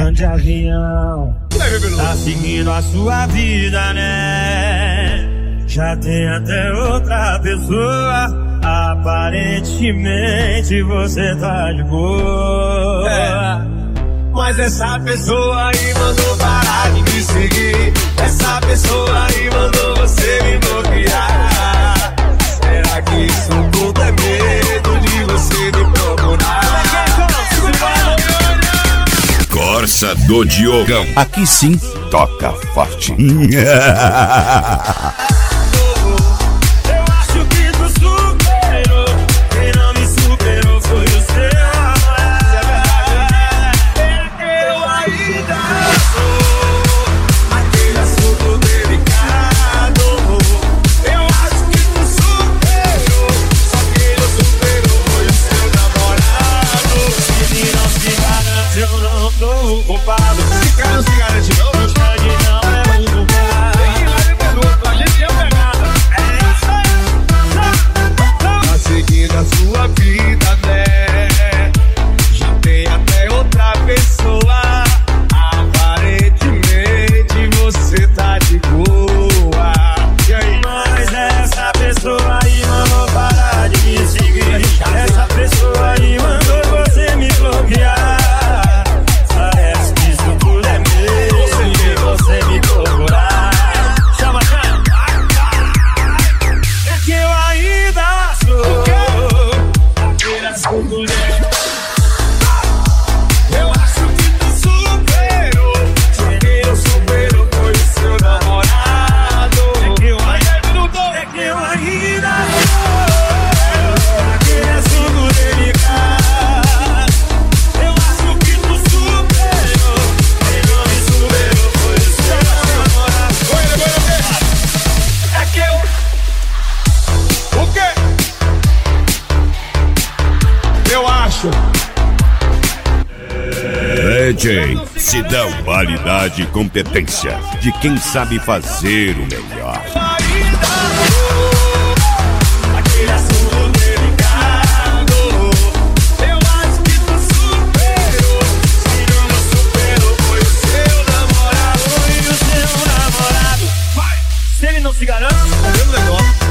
viajando de avião, tá seguindo a sua vida, né? Já tem até outra pessoa. Aparentemente você tá de boa, mas essa pessoa aí mandou parar de me seguir. Essa pessoa aí mandou você me bloquear. Será que isso tudo é medo de você me procurar? Corsa do Diogão. Aqui sim, toca forte. DJ Sidão, qualidade e competência de quem sabe fazer o melhor. Se ele não se garante, é o mesmo negócio.